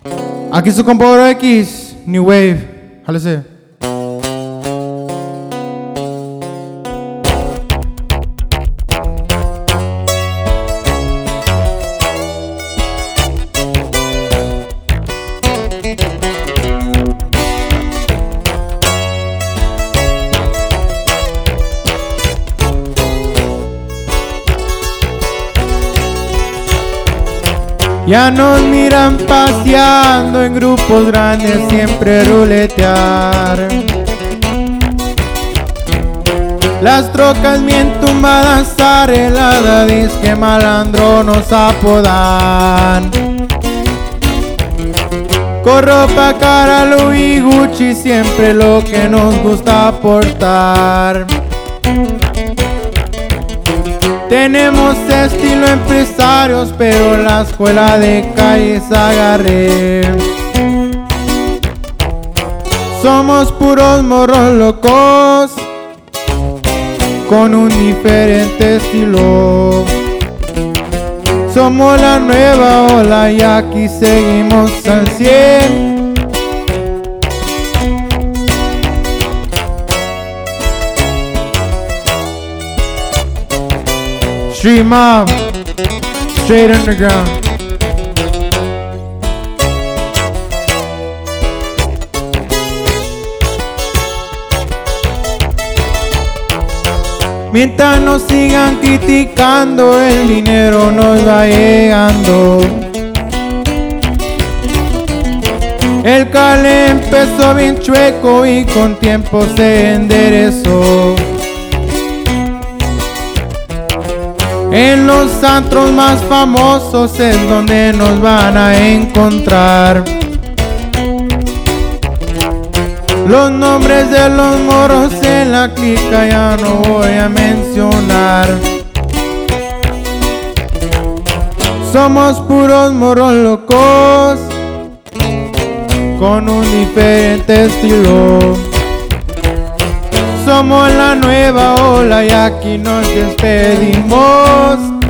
Aquí su compa Oro X, New Wave, jálese. Ya nos miran paseando en grupos grandes, siempre ruletear. Las trocas bien tumbadas, arregladas, disque malandro nos apodan. Con ropa cara, Louis, Gucci, siempre lo que nos gusta portar. Tenemos estilo empresarios, pero la escuela de calles agarré. Somos puros morros locos, con un diferente estilo. Somos la nueva ola y aquí seguimos al 100. Street Mob, straight underground. Mientras nos sigan criticando, el dinero nos va llegando. El cale empezó bien chueco y con tiempo se enderezó. En los antros más famosos es donde nos van a encontrar. Los nombres de los morros en la clica ya no voy a mencionar. Somos puros morros locos, con un diferente estilo. Somos la nueva ola y aquí nos despedimos.